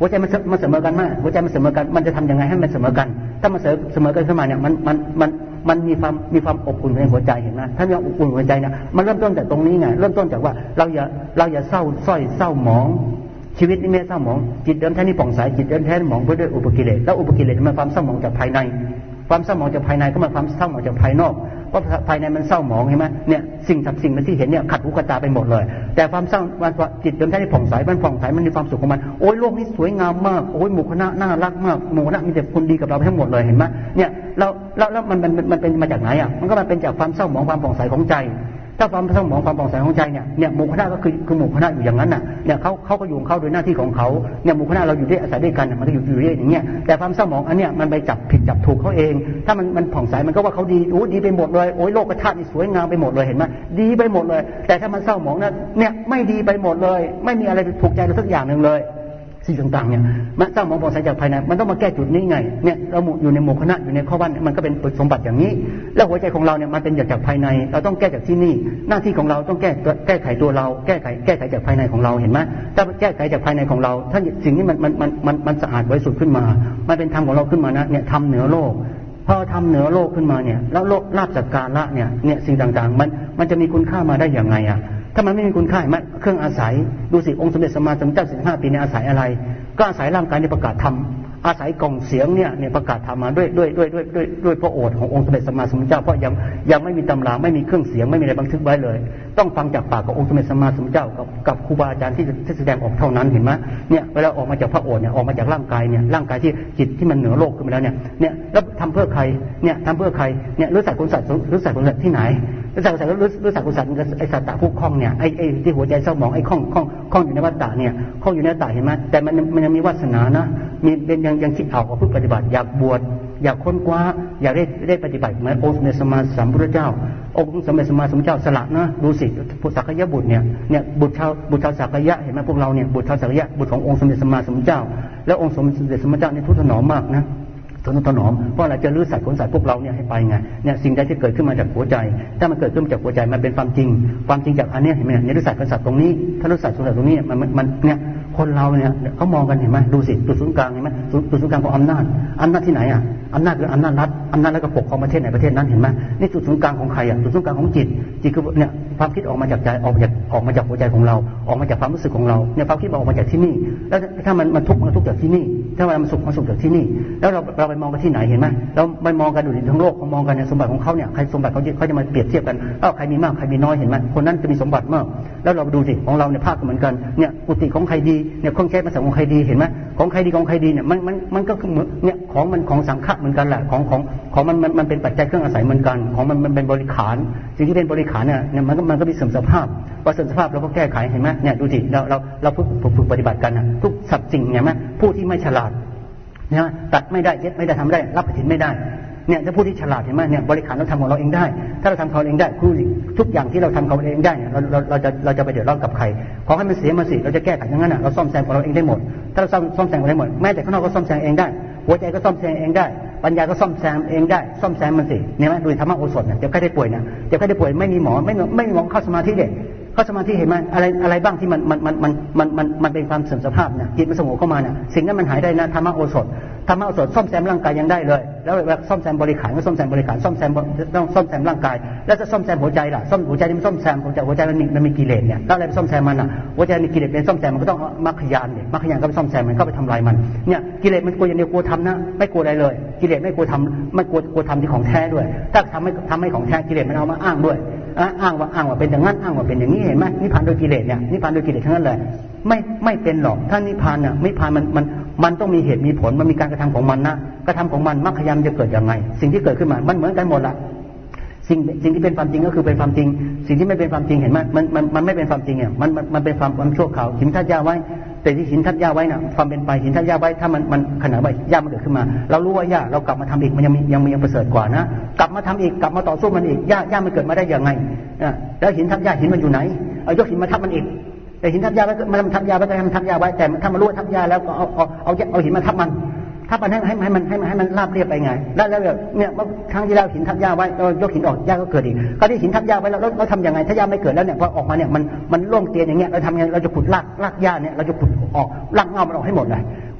หัวใจมันเสมอกันมากหัวใจมันเสมอกันมันจะทำยังไงให้มันเสมอกันถ้ามันเสมอกันขึ้นมาเนี่ยมันมีความอบอุ่นในหัวใจเห็นไหมถ้ามีอบอุ่นหัวใจเนี่ยมันเริ่มต้นจากตรงนี้ไงเริ่มต้นจากว่าเราอย่าเศร้าส้อยเศร้าหมองชีวิตนี่ไม่เศร้าหมองจิตเดิมแท้นี่ผ่องใสจิตเดิมแท้หมองไปด้วยอุปกิเลสแล้วอุปกิเลสมันความเศร้าหมองจากภายในความเศร้าหมองจากภายในก็มาความเศร้าหมองจากภายนอกเพราะภายในมันเศร้าหมองเห็นไหมเนี่ยสิ่งมันที่เห็นเนี่ยขัดหูขัดตาไปหมดเลยแต่ความเศร้าจิตเดิมแท้ที่ผ่องใสมันมีความสุขของมันโอ้ยโลกนี้สวยงามมากโอ้ยหมู่คณะน่ารักมากหมู่คณะมีแต่คนดีกับเราทั้งหมดเลยเห็นไหมเนี่ยแล้วมันเป็นมาจากไหนอ่ะมันก็มาเป็นจากความเศร้าหมองความผ่องใสของใจถ้าความเศร้าหมองความผ่องใสของใจเนี่ยหมู่คณะก็คือหมู่คณะอยู่อย่างนั้นน่ะเนี่ยเขาก็อยู่ของเขาโดยหน้าที่ของเขาเนี่ยหมู่คณะเราอยู่ด้วยอาศัยด้วยกันมันก็อยู่ด้วยอย่างเงี้ยแต่ความเศร้าหมองอันเนี้ยมันไปจับผิดจับถูกเขาเองถ้ามันผ่องใสมันก็ว่าเขาดีโอ้ดีไปหมดเลยโอ้ยโลกธาตุนี่สวยงามไปหมดเลยเห็นไหมดีไปหมดเลยแต่ถ้ามันเศร้าหมองเนี่ยไม่ดีไปหมดเลยไม่มีอะไรถูกใจเราสักอย่างนึงเลยสิ่งต่างๆเนี่ยมันเศร้าหมองผ่องใสจากภายในมันต้องมาแก้จุดนี้ไงเนี่ยเราอยู่ในหมู่คณะอยู่ในข้อวัดมันก็เป็นสมบัติอย่างนี้แล้วหัวใจของเราเนี่ยมันเป็นจากภายในเราต้องแก้จากที่นี่หน้าที่ของเราต้องแก้ไขตัวเราแก้ไขจากภายในของเราเห็นไหมถ้าแก้ไขจากภายในของเราถ้าสิ่งนี้มันสะอาดบริสุทธิ์ขึ้นมามันเป็นธรรมของเราขึ้นมานะเนี่ยทำเหนือโลกพอทำเหนือโลกขึ้นมาเนี่ยแล้วโลกลาภสักการะเนี่ยสิ่งต่างๆมันจะมีคุณค่ามาได้อย่างไงอ่ะถ้ามันไม่มีคุณค่ามันเครื่องอาศัยดูสิองค์สมเด็จสัมมาสัมพุทธเจ้า15 ปีเนี่ยอาศัยอะไรก็อาศัยร่างกายในประกาศธรรมอาศัยกล่องเสียงเนี่ยประกาศธรรมมาด้วยพระโอษฐ์ขององค์สมเด็จสัมมาสัมพุทธเจ้าเพราะยังไม่มีตำราไม่มีเครื่องเสียงไม่มีอะไรบันทึกไว้เลยต้องฟังจากปากขององค์สมเด็จสัมมาสัมพุทธเจ้ากับครูบาอาจารย์ที่แสดงออกเท่านั้นเห็นไหมเนี่ยเวลาออกมาจากพระโอษฐ์เนี่ยออกมาจากร่างกายที่จิตที่มันเหนือโลกขึ้นมาแล้วเนี่ยแล้วทำเพื่อใครเนี่ยทำเพื่อใครเนี่ยรู้สัตว์คนสัตว์ที่ไหนรู้สัตว์คนสัตว์ไอสัตตะผู้คล้องเนี่ยไอที่หัวใจเศร้าหมองไอคล้องอยู่ในวัฏฏะเนี่ยคล้องอยู่ในวัฏฏะเห็นไหมแต่มันยังมีวาสนานะมีเป็นยังคิดเอาเพื่อปฏิบัติอยากบวชอยากค้นคว้าอยากได้ปฏิบัติเหมือนองค์สมเด็จสัมมาสัมพุทธเจ้าองค์สมเด็จสัมมาสัมพุทธเจ้าสละนะดูสิสักยะบุตรเนี่ยบุตรชาวสักยะเห็นไหมพวกเราเนี่ยบุตรชาวสักยะบุตรขององค์สมเด็จสัมมาสัมพุทธเจ้าแล้วองค์สมเด็จสัมมาสัมพุทธเจ้านี่ทุกถนอมมากนะถนอมเพราะอะไรจะลื้อสัตว์ขนสัตว์พวกเราเนี่ยให้ไปไงเนี่ยสิ่งใดที่เกิดขึ้นมาจากหัวใจถ้ามันเกิดขึ้นมาจากหัวใจมันเป็นความจริงจากอันนี้เห็นไหมเนี่ยลื้อสัตว์ขนสัตว์ตรงนี้ถ้าลื้อสัตว์ขนสัตว์ตรงนี้มันเนี่ยคนเราเนี่ยเขามองกันเห็นไหมดูสิจุดศูนย์กลางเห็นไหมจุดศูนย์กลางของอำนาจที่ไหนอ่ะอำนาจคืออำนาจรัฐแล้วก็ปกครองประเทศไหนประเทศนั้นเห็นไหมนี่จุดศูนย์กลางของใครอ่ะจุดศูนย์กลางของจิตคือเนี่ยความคิดออกมาจากใจออกมาจากหัวใจของเราออกมาจากความรู้สึกของเราเนี่ยความคิดออกมาจากที่นี่แล้วถ้ามันทุกข์จากที่นี่ถ้ามันสุขจากที่นี่แล้วเราไปมองกันที่ไหนเห็นไหมเราไปมองกันดูทั้งโลกเขามองกันเนี่ยสมบัติของเขาเนี่ยใครสมบัติเขาจะมาเปรียบเทียบกันใครมีมากใครมีน้อยเห็นไหมคนนั้นจะมีสมบัติมากแล้วเราดูสิของเราเนี่ยภาคเหมือนกันเนี่ยกุฏิของใครดีเนี่ยเครื่องใช้ภาษาของใครดีเห็นไหมของใครดีเนี่ยมันก็คือเนี่ยของสังฆะเหมือนกันแหละของมันเป็นปัจจัยเครื่องอาศัยเหมือนกันของมันเป็นบริขารสิ่งที่เป็นบริขารเนี่ยมันก็มีเสื่อมสภาพพอเสื่อมสภาพเราก็แก้ไขเห็นไหมเนี่ยดูสิเราฝึกปฏิบัติกันนะทุกสับสิ่งเห็นไหมผู้ที่ไม่ฉลาดเนี่ยตัดไม่ได้เย็ดไม่ได้ทำไม่ได้รับกฐินไม่ได้เนี่ยถ้าผู้ที่ฉลาดเห็นไหมเนี่ยบริขารเราทำของเราเองได้ถ้าเราทำของเราเองได้ทุกอย่างที่เราทำของเราเองได้เนี่ยเราจะไปเดือดร้อนกับใครขอให้มันเสียมาสิเราจะแก้ไขอย่างนั้นเราซ่อมแซมของเราเองได้หมดถ้าเราซ่อมแซมของเราได้หมดแม้แต่ข้างนอกก็ซ่อมแซมเองได้หัวใจก็ซ่อมแซมเองได้ปัญญาก็ซ่อมแซมเองได้ซ่อมแซมมันสิเนี่ยไหมดูธรรมะโอสถเนี่ยเจ็บไข้ได้ป่วยเนี่ยเจ็บไข้ได้ป่วยไม่มีหมอไม่มีหมอเข้าสมาธิเด็กเข้าสมาธิเห็นไหมอะไรบ้างที่มันเป็นความเสื่อมสภาพเนี่ยจิตมันสงบเข้ามาเนี่ยสิ่งนั้นมันหายได้นะธรรมะโอสถซ่อมแซมร่างกายยังได้เลยแล้วซ่อมแซมบริขารก็ซ่อมแซมบริขารซ่อมแซมต้องซ่อมแซมร่างกายแล้วจะซ่อมแซมหัวใจล่ะหัวใจมันซ่อมแซมหัวใจมันมีกิเลสเนี่ยแล้วอะไรไปซ่อมแซมมันอ่ะหัวใจมีกิเลสเป็นซ่อมแซมมันก็ต้องมรรคญาณเนี่ยมรรคญาณก็ไปซ่อมแซมมันเข้าไปทำลายมันเนี่ยกิเลสมันกลัวอย่างเดียวกลัวทำนะไม่กลัวอะไรเลยกิเลสไม่กลัวทำไม่กลัวทำที่ของแท้ด้วยถ้าทำให้ของแท้กิเลสมันเอามาอ้างด้วยอ้างว่าเป็นอย่างนั้นอ้างว่าเป็นอย่างนี้เห็นไหมนิพพานโดยกิเลสเนี่ยนิพพานโดยกิเลสทั้งนั้นเลยไม่เป็นหรอกถ้านิพพานเนี่ยนิพพานมันต้องมีเหตุมีผลมันมีการกระทำของมันนะกระทำของมันมรรคญาณจะเกิดยังไงสิ่งที่เกิดขึ้นมามันเหมือนกันหมดละสิ่งที่เป็นความจริงก็คือเป็นความจริงสิ่งที่ไม่เป็นความจริงเห็นไหมมันไม่เป็นความจริงเนี่ยมันเป็นความชั่วคราวหินทัดหญ้าไว้แต่ที่หินทัดหญ้าไว้น่ะความเป็นไปหินทัดหญ้าไว้ถ้ามันขนาดว่าหญ้ามันเกิดขึ้นมาเรารู้ว่าหญ้าเรากลับมาทำอีกมันยังประเสริฐกว่านะกลับมาทำอีกกลับมาต่อสู้มันอีกหญ้ามันเกิดมาได้ยังไงแล้วหินทัดหญ้าหินมันอยู่ไหนเอายกหินมาทับมันอีกแต่หินทับหญ้าไว้มันทับหญ้าไว้ก็ให้มันทับหญ้าไว้แต่ถ้ามันรู้ว่าทับหญ้าแล้วก็เอาหินมาทับมันถ้ามันให้มันราบเรียบไปไงแล้วแบบเนี่ยครั้งที่แล้วหินทับหญ้าไว้เรายกหินออกหญ้าก็เกิดอีกก็ที่หินทับหญ้าไว้แล้วเราทำยังไงถ้าหญ้าไม่เกิดแล้วเนี่ยพอออกมาเนี่ยมันโล่งเตียนอย่างเงี้ยเราทำยังไงเราจะขุดรากหญ้าเนี่ยเราจะขุดออกรากเงามันออกให้หมดเลย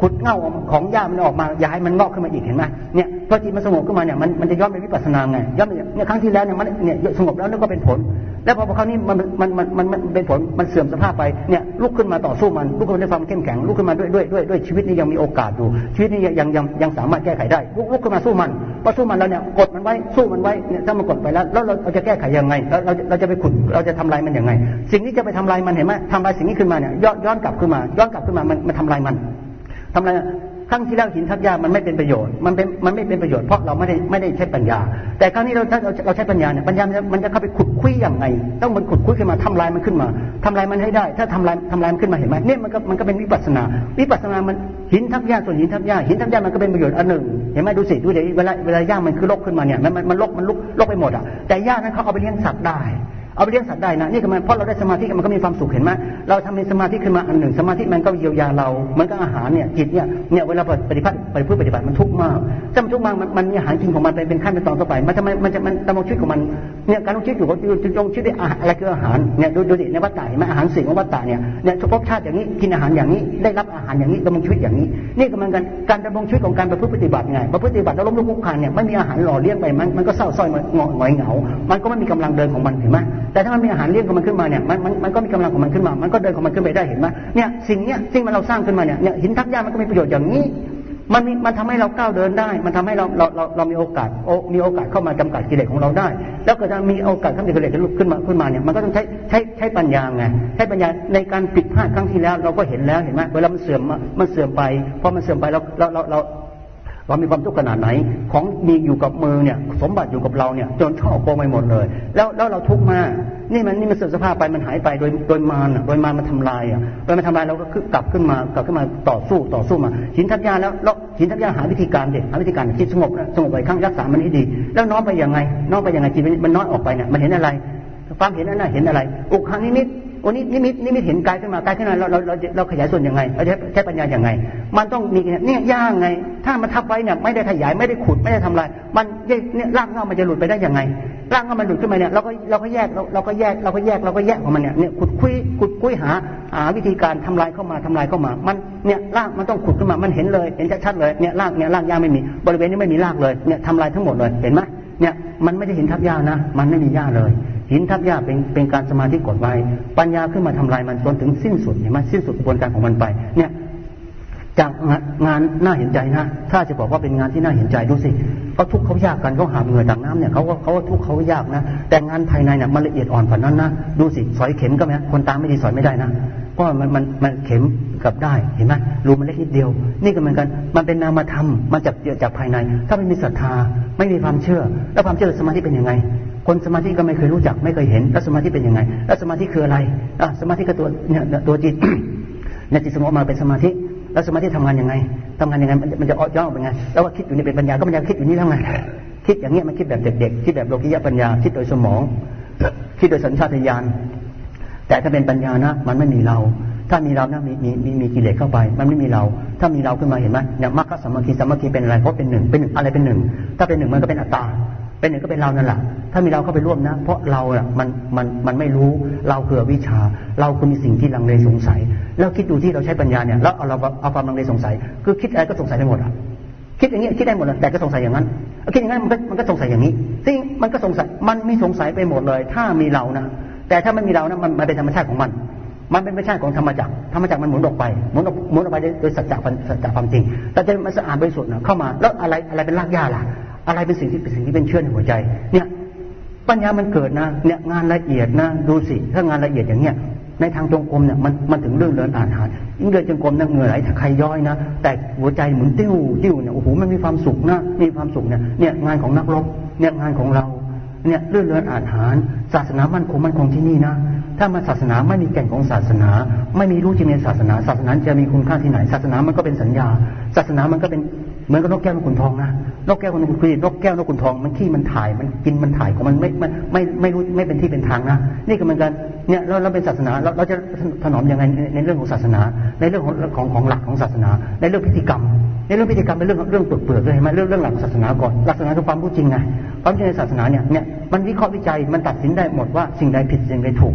ขุดเง่าของหญ้ามันออกมาอย่าให้มันงอกขึ้นมาอีกเห็นไหมเนี่ยพอจิตมันสงบขึ้นมาเนี่ยมันจะย้อนไปวิปัสสนาไงย้อนไปเนี่ยครั้งที่แล้วเนี่ยมันเนี่ยสงบแล้วนั่นก็เป็นผลแล้วพอครั้งนี้มันเป็นผลมันเสื่อมสภาพไปเนี่ยลุกขึ้นมาต่อสู้มันลุกขึ้นมาด้วยความเข้มแข็งลุกขึ้นมาด้วยชีวิตนี้ยังมีโอกาสอยู่ชีวิตนี้ยังสามารถแก้ไขได้ลุกขึ้นมาสู้มันพอสู้มันแล้วเนี่ยกดมันไว้สู้มันไว้เนี่ยถ้ามันกดไปแล้วเราจะแก้ไขยังไงเราจะไปขุดเราจะทำลายมันยังไงสิ่งนี้จะไปทำลายมันเห็นไหมทำลายสิ่งนี้ขึ้นมาเนี่ยย้อนกลับขึ้นมามันทำลายมันทำลายครั้งที่แล้วหินทับหญ้ามันไม่เป็นประโยชน์มันไม่เป็นประโยชน์เพราะเราไม่ได้ใช้ปัญญาแต่ครั้งนี้ถ้าเราใช้ปัญญาเนี่ยปัญญามันจะเข้าไปขุดคุยอย่างไงต้องมันขุดคุยขึ้นมาทำลายมันขึ้นมาทำลายมันให้ได้ถ้าทำลายมันขึ้นมาเห็นไหมเนี่ยมันก็เป็นวิปัสสนามันหินทับหญ้าส่วนหินทับหญ้ามันก็เป็นประโยชน์อันหนึ่งเห็นไหมดูสิดูเดี๋ยวเวลาหญ้ามันคือลกขึ้นมาเนี่ยมันลกไปหมดอ่ะแต่หญ้านั้นเขาเอาไปเลี้ยงสัตว์ได้เอาไปเลี้ยงสัตว์ได้นะนี่ก็มันเพราะเราได้สมาธิมันก็มีความสุขเห็นไหมเราทำในสมาธิขึ้นมาอันหนึ่งสมาธิมันก็เยียวยาเราเหมือนกับอาหารเนี่ยจิตเนี่ยเวลาปฏิบัติมันทุกข์มากถ้ามันทุกข์มากมันมีอาหารกินของมันเป็นขั้นเป็นตอนต่อไปมันทำไมมันดำรงชีวิตของมันเนี่ยการดำรงชีวิตอยู่ก็ดำรงชีวิตด้วยอะไรคืออาหารเนี่ยดูดิในวัฏฏะเห็นไหมอาหารสิ่งของวัฏฏะเนี่ยทุกภพชาติอย่างนี้กินอาหารอย่างนี้ได้รับอาหารอย่างนี้ดำรงชีวิตอย่างนี้นี่ก็เหมือนกันการดำรงชีวิตของการประพฤติปฏิบัติไงประพฤติปฏิบัติแล้วล้มลุกคลุกคลานเนี่ยไม่มีอาหารหล่อเลี้ยงไปมันก็เศร้าส้อยหงอยเหงามันก็ไม่มีกำลังเดินของมันเห็นไหมแต่ถ้ามันมีอาหารเลี้ยงของมันขึ้นมาเนี่ยมันก็มีกำลังของมันขึ้นมามันก็เดินของมันขึ้นไปได้เห็นไหมเนี่ยสิ่งมันเราสร้างขึ้นมาเนี่ยหินทับหญ้ามันก็มีประโยชน์อย่างนี้มันทำให้เราก้าวเดินได้มันทำให้เรามีโอกาสเข้ามาจำกัดกิเลสของเราได้แล้วก็จะมีโอกาสทำให้กิเลสขึ้นมาเนี่ยมันก็ต้องใช้ปัญญาไงใช้ปัญญาในการผิดพลาดครั้งที่แล้วเราก็เห็นแล้วเห็นไหมเวลามันเสื่อมไปพอมันเสื่อมไปเรามีความทุกข์ขนาดไหนของมีอยู่กับมือเนี่ยสมบัติอยู่กับเราเนี่ยจนช่อโกงไปหมดเลยแล้วเราทุกข์มากนี่มันเสื่อมสภาพไปมันหายไปโดยมารมันทำลายโดยมันทำลายเราก็กลับขึ้นมาต่อสู้มาหินทับหญ้าแล้วหินทับหญ้าหาวิธีการคิดสงบไปข้างรักษามันให้ดีแล้วน้อมไปยังไงจิตมันน้อยออกไปเนี่ยมันเห็นอะไรความเห็นนั้นเห็นอะไรอุคหานิมิตนิมิตเห็นกายขึ้นมาเราขยายส่วนยังไงเราใช้ปัญญาอย่างไงมันต้องมีเนี่ยย่างไงถ้ามันทับไว้เนี่ยไม่ได้ขยายไม่ได้ขุดไม่ได้ทำลายมันเนี่ยรากเงามันจะหลุดไปได้ยังไงรากเงามันหลุดขึ้นมาเนี่ยเราก็แยกของมันเนี่ยขุดคุยหาวิธีการทำลายเข้ามามันเนี่ยรากมันต้องขุดขึ้นมามันเห็นเลยเห็นชัดๆเลยเนี่ยรากหญ้าไม่มีบริเวณนี้ไม่มีรากเลยเนี่ยทำลายทั้งหมดเลยเห็นไหมเนี่ยมันไม่ได้หินทับหญ้านะมันไม่มีหญ้าเลยหินทับหญ้าเป็นการสมาธิกดไว้ปัญญาขึ้นมาทำลายมันจนถึงสิ้นสุดเห็นไหมสิ้นสุดกระบวนการของมันไปเนี่ยจากงานน่าเห็นใจนะถ้าจะบอกว่าเป็นงานที่น่าเห็นใจดูสิเขาทุกข์เขายากกันเขาหาเหงื่อจากน้ำเนี่ยเขาทุกข์เขายากนะแต่งานภายในเนี่ยมันละเอียดอ่อนกว่านั้นนะดูสิสอยเข็มก็ไหมคนตาไม่ดีสอยไม่ได้นะเพราะมันเข็มกับได้เห็นไหมรูมันเล็กนิดเดียวนี่ก็เหมือนกันมันเป็นนามธรรมมาจากภายในถ้าไม่มีศรัทธาไม่มีความเชื่อแล้วความเชื่อสมาธิเป็นยังไงคนสมาธิก็ไม่เคยรู้จักไม่เคยเห็นแล้วสมาธิเป็นยังไงแล้วสมาธิคืออะไรสมาธิคือตัวจิตเนี่ยจิตสงบมาเป็นสมาธิแล้วสมาธิทำงานยังไงมันจะย่อเป็นไงแล้วว่าคิดอยู่นี่เป็นปัญญาก็ปัญญาคิดอยู่นี่ทำไงคิดอย่างเงี้ยมันคิดแบบเด็กๆคิดแบบโลกิยะปัญญาคิดโดยสมองคิดโดยสัญชาตญาณแต่ถ้าเป็นปัญญานะมันไม่มีเราถ้ามีเรานะมีกิเลสเข้าไปมันไม่มีเราถ้ามีเราขึ้นมาเห็นไหมเนี่ยมรรคสามัคคีเป็นอะไรเพราะเป็นหนึ่งอะไรเป็นหนึ่งถ้าเป็นหนึ่งมันก็เป็นอัตตาเป็นหนึ่งก็เป็นเรานั่นแหละถ้ามีเราเข้าไปร่วมนะเพราะเราอ่ะมันไม่รู้เราคืออวิชชาเราคือมีสิ่งที่ลังเลสงสัยแล้วคิดดูที่เราใช้ปัญญาเนี่ยแล้วเอาความลังเลสงสัยคือคิดอะไรก็สงสัยไปหมดอ่ะคิดอย่างนี้คิดได้หมดเลยแต่ก็สงสัยอย่างนั้นคิดอย่างนั้นมันก็สงสัยอย่างนี้ซึ่งมันก็สงสัยมันไม่สงสัยไปหมดเลยถ้ามีเรานะแต่ถ้าไม่มีเรานะมันเป็นธรรมชาติของมันเป็นธรรมชาติของธรรมจักรมันหมุนออกไปโดยสัจจะความจริงแต่จะมันสะอาดบริสุทธิ์นะเข้ามาแล้วอะไรเป็นรากหญ้าล่ะอะไรเป็นสิ่งที่เป็นเชื้อในหัวใจเนี่ยปัญญามันเกิดนะเนี่ยงานละเอียดนะดูสิถ้างานละเอียดอย่างเนี้ยในทางจงกรมเนี่ยมันถึงเรื่องเดินอ่านหายิ่งเดินจงกรมเนี่ยเหงื่อไหลถ้าใครย้อยนะแต่หัวใจหมุนติ้วเนี่ยโอ้โหมันมีความสุขนะมีความสุขเนี่ยงานของนักรบเนี่ยงานของเราเนี่ยเรื่องเดินอ่านหาศาสนามั่นคงที่นี่นะถ้ามาศาสนาไม่มีแก่นของศาสนาไม่มีรู้จริงในศาสนาจะมีคุณค่าที่ไหนศาสนามันก็เป็นสัญญาศาสนามันก็เป็นเหมือนกับนกแก้วนกขุนทองนะนกแก้วนกขุนทองนกแก้วนกขุนทองมันขี้มันถ่ายมันกินมันถ่ายของมันไม่รู้ไม่เป็นที่เป็นทางนะนี่ก็เหมือนกันเนี่ยเราเป็นศาสนาเราจะถนอมยังไงในเรื่องของศาสนาในเรื่องของหลักของศาสนาในเรื่องพิธีกรรมเป็นเรื่องเปลือกเลยไหมเรื่องหลักศาสนาก่อนหลักศาสนาคือความรู้จริงไงความจริงในศาสนาเนี่ยมันวิเคราะห์วิจัยมันตัดสินได้หมดว่าสิ่งใดผิดสิ่งใดถูก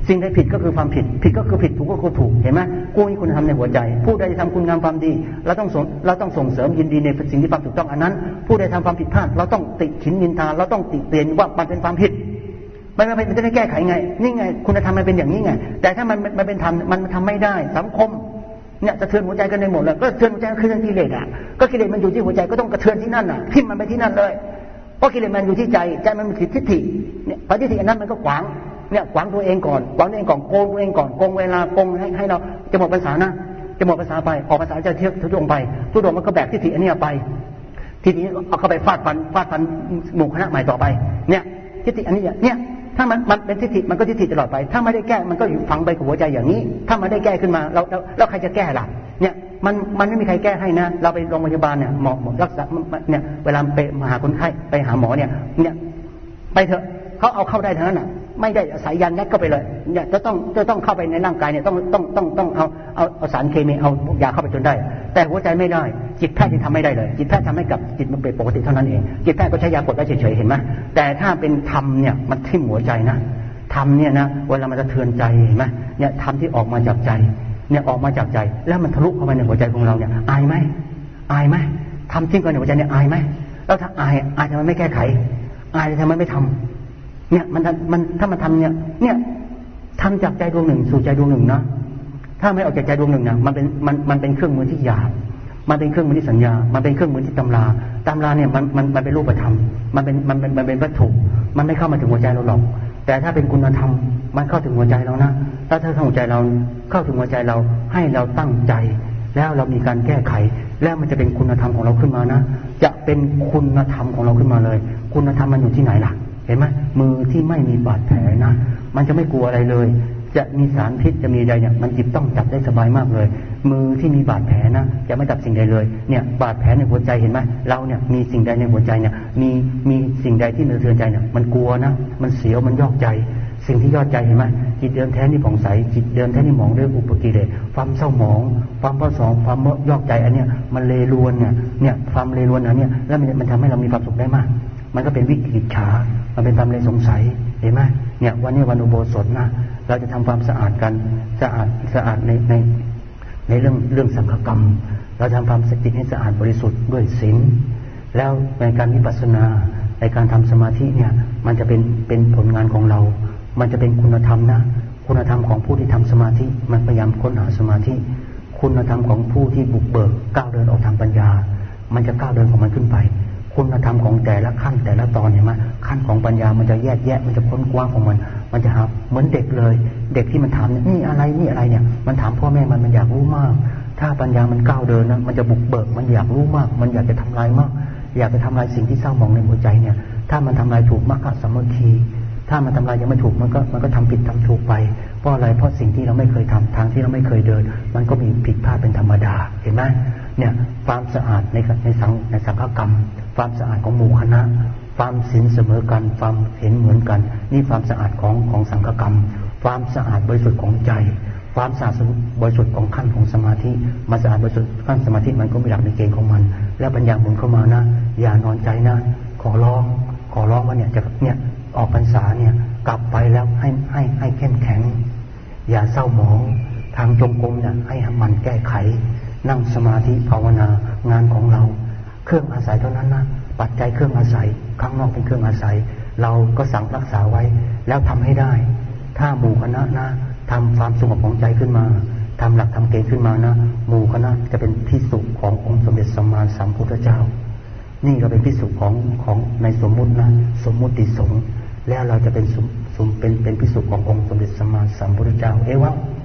สิ่งใดผิดก็คือความผิดผิดก็คือผิดถูกก็คือถูกเห็นไหมกูมีคุณธรรมในหัวใจผู้ใดทำคุณงามความดีเราต้องส่งเสริมยินดีในสิ่งที่ความถูกต้องอันนั้นผู้ใดทำความผิดพลาดเราต้องติฉินนินทาเราต้องติเตียนว่ามันเป็นความผิดมันจะได้แก้ไขไงนี่ไงคุณธรรมมันเป็นอย่างนี้ไงแต่ถ้ามันเป็นธรรมมันทำไม่ได้สังคมเนี่ยจะเทือนหัวใจกันในหมดเลยก็เทือนหัวใจคือเรื่องกิเลสอ่ะก็กิเลสมันอยู่ที่หัวใจก็ต้องกระเทือนที่นั่นอ่ะทิ่มมันไปที่นั่นเลยเพราะกิเลสมันอยู่ที่ใจมันมีทิฏฐิเนี่ยพอทิฏฐิอันนั้นมันก็ขวางเนี่ยขวางตัวเองก่อนโกงตัวเองก่อนโกงเวลาโกงให้เราจะหมดภาษานะจะหมดภาษาไปออกภาษาจะเที่ยวทุดงไปทุดงมันก็แบกทิฏฐิอันนี้ไปทีนี้เอาเข้าไปฟาดฟันหมู่คณะใหม่ต่อไปเนี่ยทิฏฐิอันนี้เนี่ยถ้ามันเป็นทิฏฐิมันก็ทิฏฐิตลอดไปถ้าไม่ได้แก้มันก็อยู่ฝังไปกับหัวใจอย่างนี้ถ้ามันได้แก้ขึ้นมาแล้วใครจะแก้ล่ะเนี่ยมันไม่มีใครแก้ให้นะเราไปโรงพยาบาลเนี่ยหมอรักษาเนี่ยเวลาไปหาคนไข้ไปหาหมอเนี่ยไปเถอะเขาเอาเข้าได้ทั้งนั้นน่ะไม่ได้สายยันยัดเข้าไปเลยเนี่ยจะต้องเข้าไปในร่างกายเนี่ยต้องเอาสารเคมีเอายาเข้าไปจนได้แต่หัวใจไม่ได้จิตแพทย์ที่ทำไม่ได้เลยจิตแพทย์ทำให้กับจิตมันเป็นปกติเท่านั้นเองจิตแพทย์ก็ใช้ยากดได้เฉยๆเห็นไหมแต่ถ้าเป็นธรรมเนี่ยมันทิ่มหัวใจนะธรรมเนี่ยนะเวลามันจะเทือนใจเห็นไหมเนี่ยธรรมที่ออกมาจากใจเนี่ยออกมาจากใจแล้วมันทะลุเข้าไปในหัวใจของเราเนี่ยอายไหมทำทิ้งกันในหัวใจเนี่ยอายไหมแล้วถ้าอายทำไมไม่แก้ไขอายทำไมไม่ทำเนี่ยมันถ้ามันทำเนี่ยทำจากใจดวงหนึ่งสู่ใจดวงหนึ่งนะถ้าไม่ออกจากใจดวงหนึ่งนะมันเป็นเครื่องมือที่หยาบมันเป็นเครื่องมือที่สัญญามันเป็นเครื่องมือที่ตำราเนี่ยมันเป็นรูปธรรมมันเป็นวัตถุมันไม่เข้ามาถึงหัวใจเราหรอกแต่ถ้าเป็นคุณธรรมมันเข้าถึงหัวใจเรานะถ้าหัวใจเราเข้าถึงหัวใจเราให้เราตั้งใจแล้วเรามีการแก้ไขแล้วมันจะเป็นคุณธรรมของเราขึ้นมานะจะเป็นคุณธรรมของเราขึ้นมาเลยคุณธรรมมันอยู่ที่ไหนล่ะเห็นไหมมือที่ไม่มีบาดแผลนะมันจะไม่กลัวอะไรเลยจะมีสารพิษจะมีใดเนี่ยมันจิบต้องจับได้สบายมากเลยมือที่มีบาดแผลนะจะไม่จับสิ่งใดเลยเนี่ยบาดแผลในหัวใจเห็นไหมเราเนี่ยมีสิ่งใดในหัวใจเนี่ยมีสิ่งใดที่มันสะเทือนใจเนี่ยมันกลัวนะมันเสียวมันยอกใจสิ่งที่ยอดใจเห็นไหมจิตเดิมแท้นี่ผ่องใสจิตเดิมแท้นี่หมองด้วยอุปกิเลสความเศร้าหมองความประสงค์ความยอกใจอันเนี้ยมันเลรวนเนี่ยความเลรวนอันเนี้ยแล้วมันทำให้เรามีความสุขได้มากมันก็เป็นวิกิจฉามันเป็นความเลยสงสัยเห็นไหมเนี่ยวันนี้วันอุโบสถนะเราจะทำความสะอาดกันสะอาดในเรื่องสังฆกรรมเราทำความจิตให้สะอาดบริสุทธิ์ด้วยศีลแล้วในการวิปัสสนาในการทำสมาธิเนี่ยมันจะเป็นผลงานของเรามันจะเป็นคุณธรรมนะคุณธรรมของผู้ที่ทำสมาธิมันพยายามค้นหาสมาธิคุณธรรมของผู้ที่บุกเบิกก้าวเดินออกทางปัญญามันจะก้าวเดินของมันขึ้นไปคุณธรรมของแต่ละขั้นแต่ละตอนเนี่ยขั้นของปัญญามันจะแยกแยะมันจะค้นกว้างของมันจะหาเหมือนเด็กเลยเด็กที่มันถามนี่อะไรเนี่ยมันถามพ่อแม่มันอยากรู้มากถ้าปัญญามันก้าวเดินนะมันจะบุกเบิกมันอยากรู้มากมันอยากจะทำลายมากอยากจะทำลายสิ่งที่เศร้าหมองในหัวใจเนี่ยถ้ามันทำลายถูกมรรคสัมมาคีถ้ามันทำลายยังไม่ถูกมันก็ทำผิดทำถูกไปเพราะอะไรเพราะสิ่งที่เราไม่เคยทำทางที่เราไม่เคยเดินมันก็มีผิดพลาดเป็นธรรมดาเห็นไหมเนี่ยความสะอาดในสังฆกรรมความสะอาดของหมู่คณะความศีลเสมอกันความเห็นเหมือนกันนี่ความสะอาดของสังฆกรรมความสะอาดบริสุทธิ์ของใจความสะอาดบริสุทธิ์ของขั้นของสมาธิมาสะอาดบริสุทธิ์ขั้นสมาธิมันก็มีหลักในเกณฑ์ของมันแล้วปัญญาหมุนเข้ามานะอย่านอนใจนะขอร้องว่าเนี่ยออกพรรษาเนี่ยกลับไปแล้วให้เข้มแข็งอย่าเศร้าหมองทางจงกรมเนี่ยให้มันแก้ไขนั่งสมาธิภาวนางานของเราเครื่องอาศัยเท่านั้นนะปัจจัยเครื่องอาศัยข้างนอกเป็นเครื่องอาศัยเราก็สั่งรักษาไว้แล้วทำให้ได้ถ้าหมู่คณะนะทำความสงบของใจขึ้นมาทำหลักทำเกณฑ์ขึ้นมานะหมู่คณะจะเป็นที่สุขขององค์สมเด็จสัมมาสัมพุทธเจ้านี่เราเป็นที่สุขของในสมมุตินะสมมุติสงฆ์แล้วเราจะเป็นพิสุขององค์สมเด็จสัมมาสัมพุทธเจ้าเอวะ